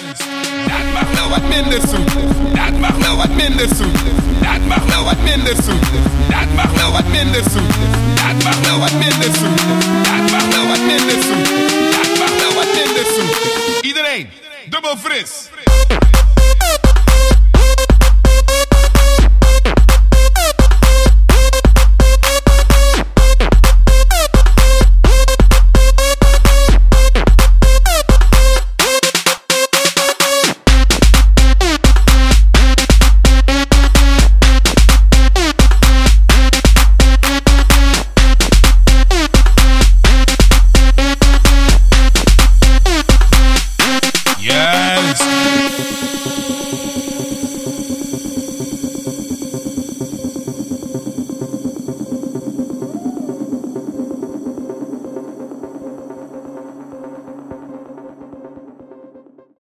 Dat mag wel wat minder zoet. Dat mag wel wat minder zoet. Dat mag wel wat minder zoet. Dat mag wel wat minder zoet. Dat mag wel wat minder zoet. Dat mag wel wat minder zoet. Dat mag wel wat minder zoet. Iedereen, dubbel fris.